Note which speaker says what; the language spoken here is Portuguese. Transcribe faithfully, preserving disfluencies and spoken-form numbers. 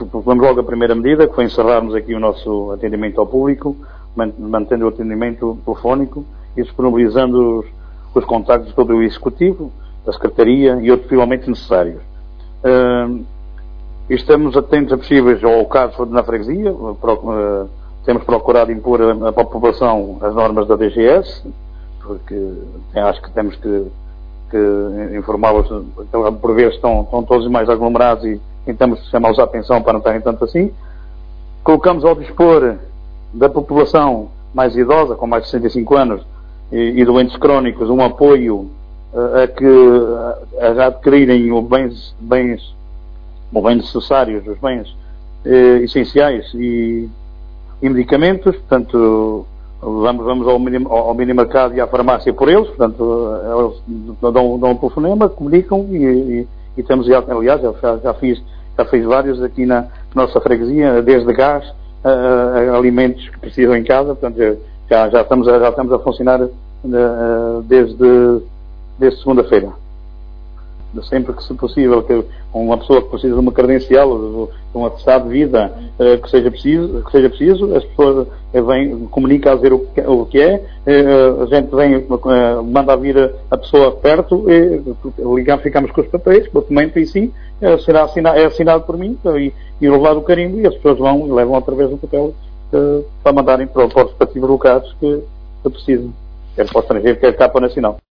Speaker 1: Propomos logo a primeira medida, que foi encerrarmos aqui o nosso atendimento ao público, mantendo o atendimento telefónico e disponibilizando os, os contactos de todo o Executivo, da Secretaria e outros possivelmente necessários. Uh, estamos atentos a possíveis ao caso na freguesia, uh, temos procurado impor à população as normas da D G S, porque acho que temos que, que informá-los, por vezes estão, estão todos mais aglomerados e tentamos chamá-los a atenção para não estarem tanto assim. Colocamos ao dispor da população mais idosa, com mais de sessenta e cinco anos, e, e doentes crónicos, um apoio uh, a que a, a adquirirem os bens, bens, os bens necessários, os bens uh, essenciais e, e medicamentos. Portanto, vamos, vamos ao, mini, ao minimercado e à farmácia por eles. Portanto, eles dão, dão um telefonema, comunicam e, e, e temos, já, aliás, já, já, fiz, já fiz vários aqui na nossa freguesia, desde gás a, a alimentos que precisam em casa. Portanto, já, já, estamos, a, já estamos a funcionar uh, desde, desde segunda-feira. Sempre que se possível, que uma pessoa que precisa de uma credencial, de um atestado de vida, uh, que seja preciso, que seja preciso, as pessoas uh, vêm, comunicam a dizer o que, o que é, uh, a gente vem, uh, manda vir a, a pessoa perto, uh, ligamos, ficamos com os papéis, o documento em si, uh, será assinado, é assinado por mim, uh, e, e levado o carimbo, e as pessoas vão e levam outra vez o papel uh, para mandarem para, para os respectivos locais que, que precisam, quer para o estrangeiro, quer cá para o nacional.